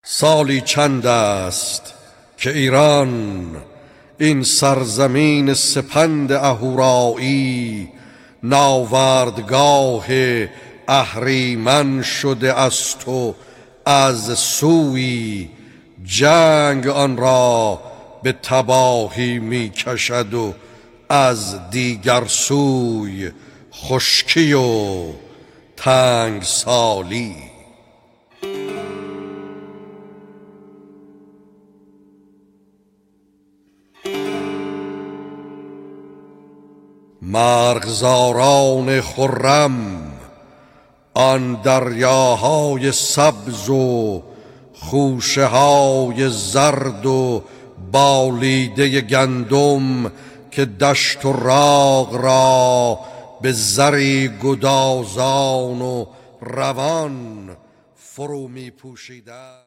سالی چند است که ایران این سرزمین سپند اهورایی ناوردگاه اهریمن شده است و از سوی جنگ آن را به تباهی می کشد و از دیگر سوی خشکی و تنگ سالی. مرغزاران خرم آن دریاهای سبز و خوشه های زرد و بالیده گندم که دشت و راغ را به زری گدازان و روان فرو می پوشیدند.